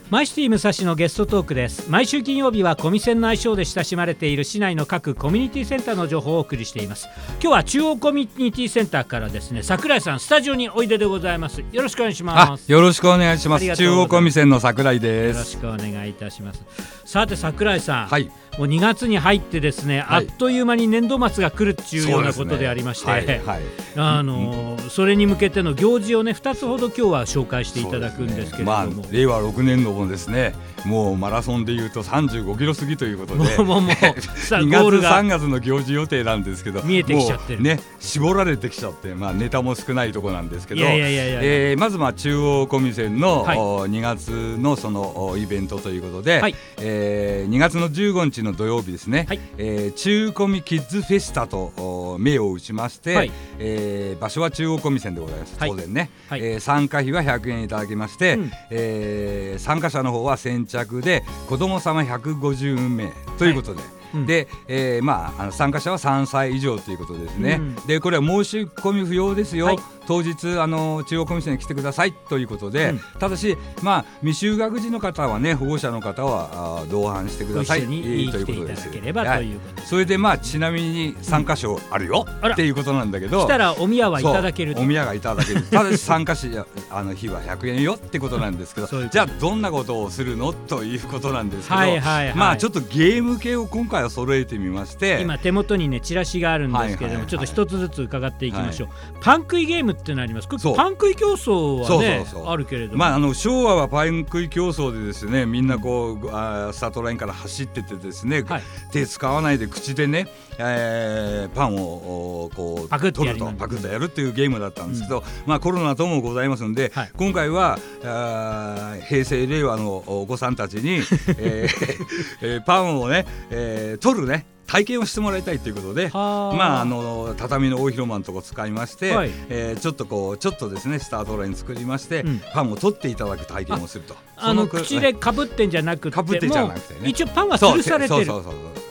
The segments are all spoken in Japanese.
マイシティ武蔵のゲストトークです。毎週金曜日はコミセンの愛称で親しまれている市内の各コミュニティセンターの情報をお送りしています。今日は中央コミュニティセンターからですね、櫻井さんスタジオにおいででございます。よろしくお願いします。 よろしくお願いします。中央コミセンの櫻井です。 よろしくお願いいたします。さて櫻井さん、 はい、 もう2月に入ってですね、あっという間に年度末が来るっていうようなことでありまして、それに向けての行事をね2つほど今日は紹介していただくんですけれども、 令和6年度もですね、もうマラソンでいうと35キロ過ぎということでもう2 月3月の行事予定なんですけど、 見えてきちゃってるね、絞られてきちゃって、ネタも少ないところなんですけど、まず中央コミセンの、2月のそのイベントということで、2月の15日の土曜日ですね、中コミキッズフェスタと銘を打ちまして、場所は中央コミセンでございます。当然ね、参加費は100円いただきまして、参加者の方は先着で子ども様150名ということで、で、参加者は3歳以上ということですね。でこれは申し込み不要ですよ、当日中央コミセンに来てくださいということで、ただし、未就学児の方はね、保護者の方は同伴してくださいということです。それでちなみに参加賞あるよっていうことなんだけど、 したらお宮はいただける。 お宮がいただけるただし参加費は100円よってことなんですけど、じゃあどんなことをするのということなんですけど、ちょっとゲーム系を今回は揃えてみまして、今手元にねチラシがあるんですけれども、ちょっと一つずつ伺っていきましょう。パン食いゲームってのあります。パン食い競争はねあるけれども、 昭和はパン食い競争でですね、みんなこうスタートラインから走っててですね、手使わないで口でね、パンをこうパクッと取るとパクッとやるっていうゲームだったんですけど、コロナともございますので、今回は平成令和のお子さんたちにパンをね、取るね体験をしてもらいたいということで、畳の大広間のとこ使いまして、ちょっとですねスタートライン作りまして、パンを取っていただく体験をすると。 口でかぶってんじゃなくて、一応パンは吊るされてる。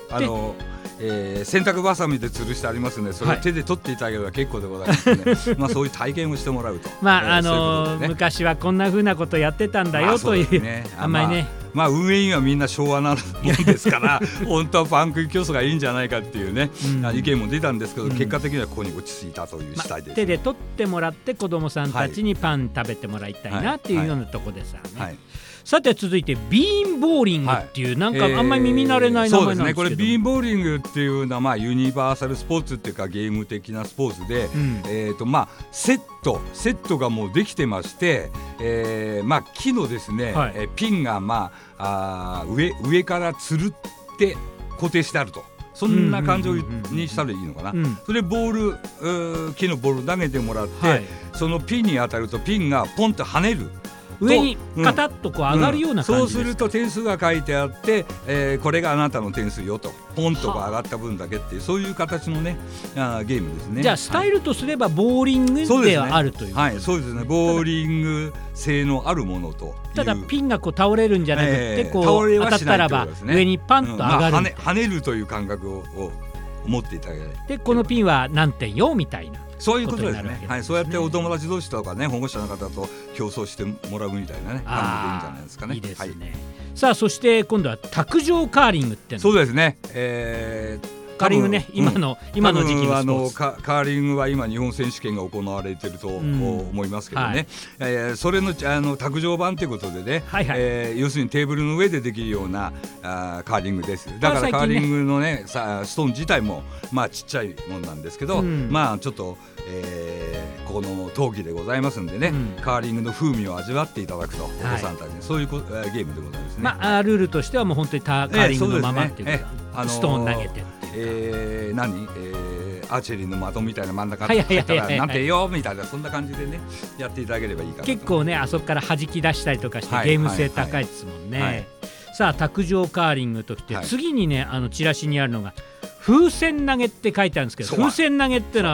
洗濯バサミで吊るしてありますので、それを手で取っていただければ結構でございますね。そういう体験をしてもらうと。 昔はこんな風なことやってたんだよという、あんまりね、 運営員はみんな昭和なもんですから本当はパン食い競争がいいんじゃないかっていうね、意見も出たんですけど、結果的にはここに落ち着いたという次第です。 手で取ってもらって子どもさんたちにパン食べてもらいたいなっていうようなとこですよね。さて続いてビーンボーリングっていう、なんかあんまり耳慣れない名前なんですけど、そうですね、 これビーンボーリングっていうのはユニバーサルスポーツっていうかゲーム的なスポーツで、セットがもうできてまして、木のですね、ピンが上からつるって固定してあると。そんな感情にしたらいいのかな。それで木のボール投げてもらって、そのピンに当たるとピンがポンと跳ねる。 上にカタッとこう上がるような感じです。 そうすると点数が書いてあって、これがあなたの点数よと、ポンと上がった分だけっていう、そういう形のねゲームですね。 じゃあスタイルとすればボーリングではあるという。 そうですね、ボーリング性のあるものと。 ただピンがこう倒れるんじゃなくて、こう当たったらば上にパンと上がる、 跳ねるという感覚を持っていただきたい。 でこのピンは何点よみたいな。 そういうことですね。そうやってお友達同士とかね、保護者の方と競争してもらうみたいなね、感じでいいんじゃないですかね。 いいですね。さあそして今度は卓上カーリングっての。 そうですね。 カーリングね、今の時期のスポーツ。 カーリングは今日本選手権が行われていると思いますけどね、それの卓上版ということでね、要するにテーブルの上でできるようなカーリングです。だからカーリングのねストーン自体もちっちゃいものなんですけど、ちょっとこの陶器でございますんでね、カーリングの風味を味わっていただくと、お子さんたちにそういうゲームでございますね。 ルールとしてはもう本当にカーリングのままっていうか、ストーン投げてアーチェリーの的みたいな真ん中に入ったらなんてよみたいな、そんな感じでねやっていただければいいかなと。 結構ねあそこから弾き出したりとかしてゲーム性高いですもんね。さあ卓上カーリングときて、次にねチラシにあるのが風船投げって書いてあるんですけど、風船投げってのは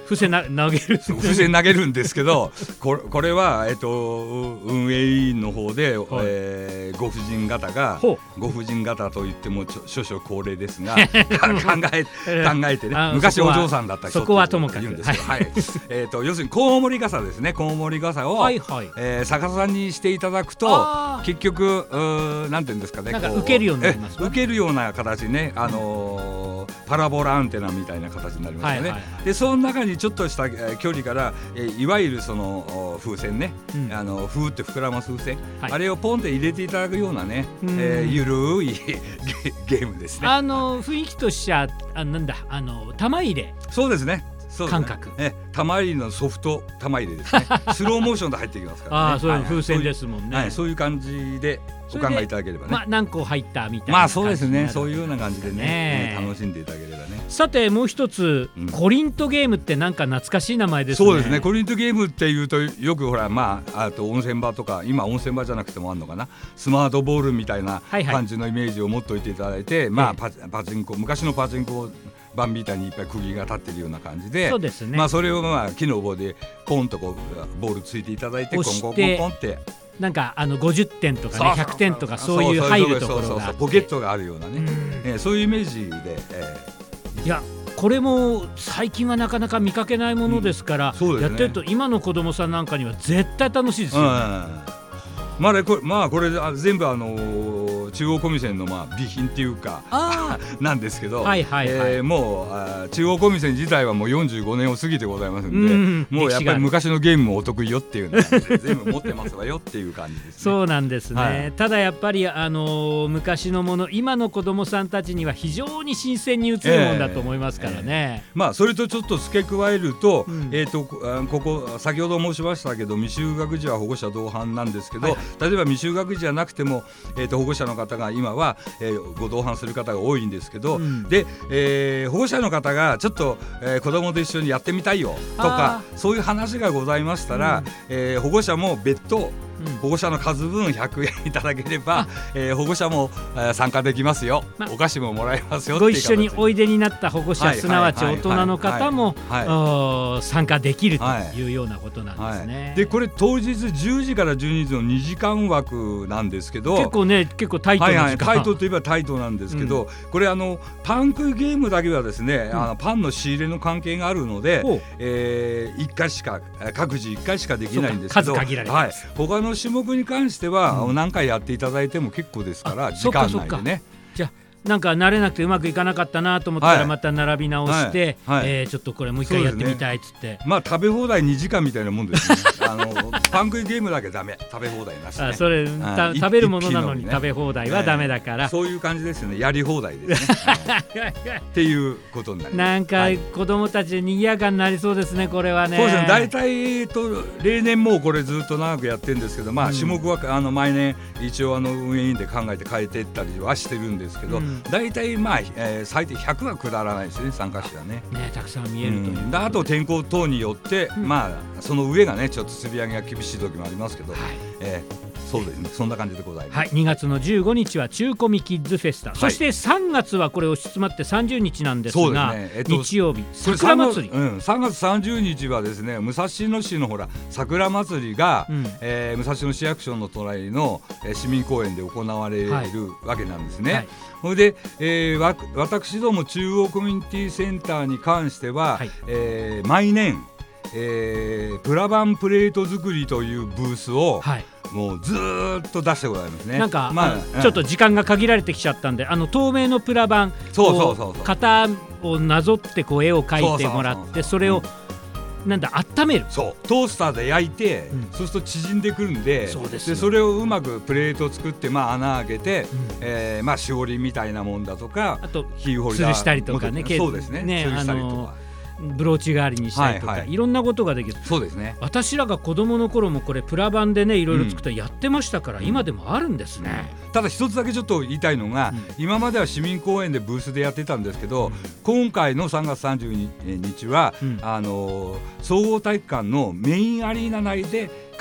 風船投げる風船投げるんですけどこれは、運営委員の方で、ご婦人方がご婦人方といっても少々高齢ですが考えてね昔お嬢さんだった人そこはともかく言うんですけど、はい要するにコウモリ傘ですねコウモリ傘を、逆さにしていただくと結局なんていうんですかねなんか受けるようになりますか。 受けるような形ね、パラボラアンテナみたいな形になりますよね。でその中にちょっとした距離からいわゆるその風船ね、ふーって膨らます風船、あれをポンって入れていただくようなね、ゆるいゲームですね。 雰囲気としてはなんだ玉入れ。 そうですね。 感覚、 玉入りのソフト玉入れですねスローモーションで入ってきますからね。 そういう風船ですもんね。 そういう感じでお考えいただければね。 何個入ったみたいな。 そうですね。そういうような感じでね楽しんでいただければね。 さてもう一つ、コリントゲームってなんか懐かしい名前ですね。 そうですね。コリントゲームっていうとよくほらあと温泉場とか今温泉場じゃなくてもあるのかなスマートボールみたいな感じのイメージを持っておいていただいて、パチンコ昔のパチンコ盤みたいにいっぱい釘が立ってるような感じで、 そうですね。 それを木の棒でポンとこうボールついていただいてコンコンコンコンってなんか50点とかね100点とかそういう入るところがあってポケットがあるようなね、そういうイメージで、 いやこれも最近はなかなか見かけないものですから、やってると今の子供さんなんかには絶対楽しいですよね。 これ全部中央小見線の備品っていうかなんですけど、もう中央小見線自体はもう45年を過ぎてございますんで、もうやっぱり昔のゲームもお得意よっていうので全部持ってますわよっていう感じですね。 そうなんですね。ただやっぱり昔のもの今の子どもさんたちには非常に新鮮に映るもんだと思いますからね。 それとちょっと付け加えると、ここ先ほど申しましたけど未就学児は保護者同伴なんですけど、例えば未就学児じゃなくても、保護者の方が今は、ご同伴する方が多いんですけど、で、保護者の方がちょっと、子供と一緒にやってみたいよとかそういう話がございましたら、保護者も別途保護者の数分100円いただければ、保護者も、参加できますよ、お菓子ももらえますよっていうご一緒においでになった保護者、すなわち大人の方も参加できるというようなことなんですね。 でこれ当日10時から12時の2時間枠なんですけど、 結構タイトな時間、 タイトといえばタイトなんですけど、これパン食いゲームだけはですね、パンの仕入れの関係があるので、1回しか各自1回しかできないんですけど、 数限られてます。 他の種目に関しては、何回やっていただいても結構ですから時間内でね。 じゃあなんか慣れなくてうまくいかなかったなと思ったらまた並び直して、ちょっとこれもう一回やってみたいっつって、 食べ放題2時間みたいなもんですねパン食いゲームだけダメ、食べ放題なしね。 それ食べるものなのに食べ放題はダメだから、 そういう感じですね。やり放題ですねっていうことになります。 なんか子供たちで賑やかになりそうですねこれはね。 そうですね。大体例年もうこれずっと長くやってるんですけど、種目は毎年一応運営委員で考えて変えていったりはしてるんですけど、大体最低100は下らないですね、参加者はね。 たくさん見えるという。 あと天候等によって、その上がねちょっと釣り上げが厳しい時もありますけど、そうですね、そんな感じでございます。 2月の15日は中コミキッズフェスタ、そして3月はこれ押し詰まって30日なんですが、日曜日桜祭り、 3月30日はですね武蔵野市のほら桜祭りが、武蔵野市役所の隣の市民公園で行われるわけなんですね。それで、私ども中央コミュニティセンターに関しては、毎年、プラバンプレート作りというブースを、もうずっと出してございますね。 なんか、ちょっと時間が限られてきちゃったんで、透明のプラバン型をなぞって絵を描いてもらって、それを温める。 トースターで焼いて、そうすると縮んでくるんで、それをうまくプレートを作って、穴開けて、しおりみたいなもんだとか、 あと吊るしたりとかね、 そうですね、吊るしたりとか、 ブローチ代わりにしたりとか、いろんなことができる。 そうですね。 私らが子供の頃もこれプラバンでねいろいろ作ったらやってましたから、今でもあるんですね。 ただ一つだけちょっと言いたいのが、今までは市民公園でブースでやってたんですけど、今回の3月30日は、総合体育館のメインアリーナ内で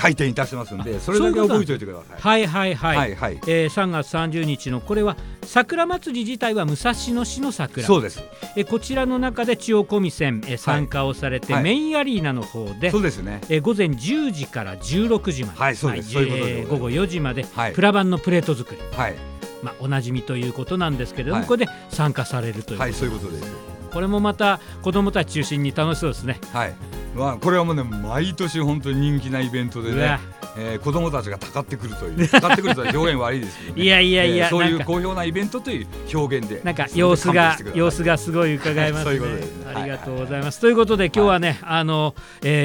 開店いたしますんで、それだけ覚えておいてください。 はいはいはい、はい、3月30日のこれは桜祭り自体は武蔵野市の桜。 そうです。 こちらの中で中央小見線参加をされて、はい、メインアリーナの方で、 そうですね、 午前10時から16時まで、 はい、そうです、そういうことで午後4時まで、 はい、 プラ板のプレート作り、 はい、 おなじみということなんですけれども、はい、ここで参加されるということです。 はい、そういうことです。 これもまた子どもたち中心に楽しそうですね。 はい、これはもうね、毎年本当に人気なイベントでね、子どもたちがたかってくるというたかってくるという表現悪いですけどねいや、 そういう好評なイベントという表現でなんか様子がすごい伺えますね。 そういうことですね。 ありがとうございます、はい、ということで今日はね、はい、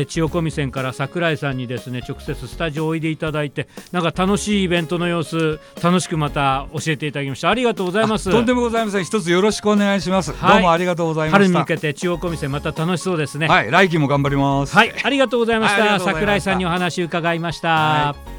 千代小見線から櫻井さんにですね直接スタジオおいでいただいて、なんか楽しいイベントの様子楽しくまた教えていただきました。ありがとうございます。 とんでもございません。一つよろしくお願いします、はい、どうもありがとうございました。 春に向けて中央小見線また楽しそうですね。 はい、来期も頑張ります。 はい、ありがとうございました。櫻井さんにお話伺いました。はい。